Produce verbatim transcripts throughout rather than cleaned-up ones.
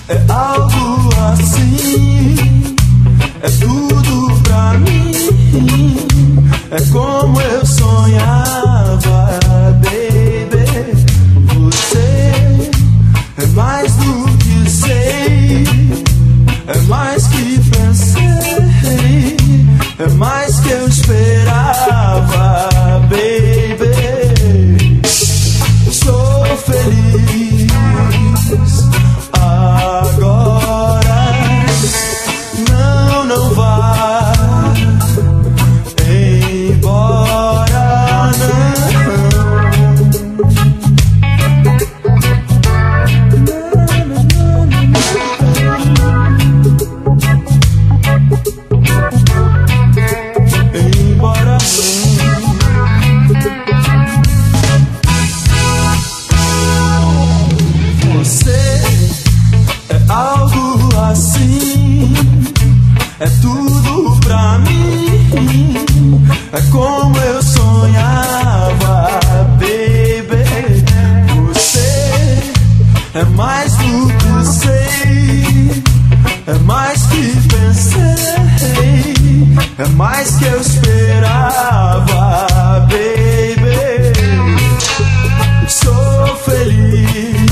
É algo assim, é tudo pra mim. É como eu sonhava, baby. Você é mais do que sei, é mais que pensei, é mais que eu esperava, baby. Sou feliz agora. Não, não vá embora, não. Embora não. Você é algo assim, é tudo pra mim, é como eu sonhava, baby. Você é mais do que sei, é mais que pensei, é mais que eu esperava, baby. Sou feliz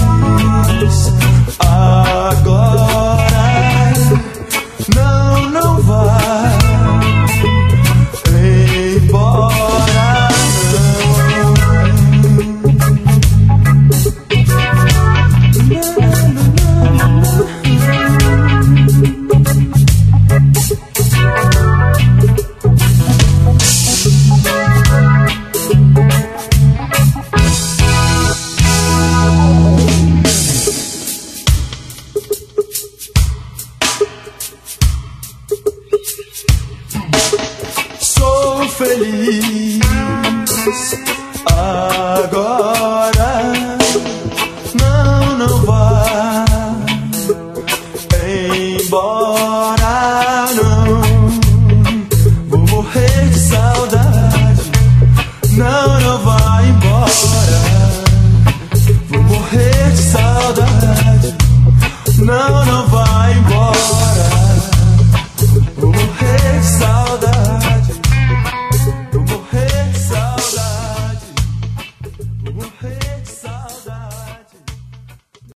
agora. Não, não vá embora, sou feliz agora. Não, não vá embora, não. Vou morrer de saudade. Não, não vá embora. Vou morrer de saudade. Não, não vá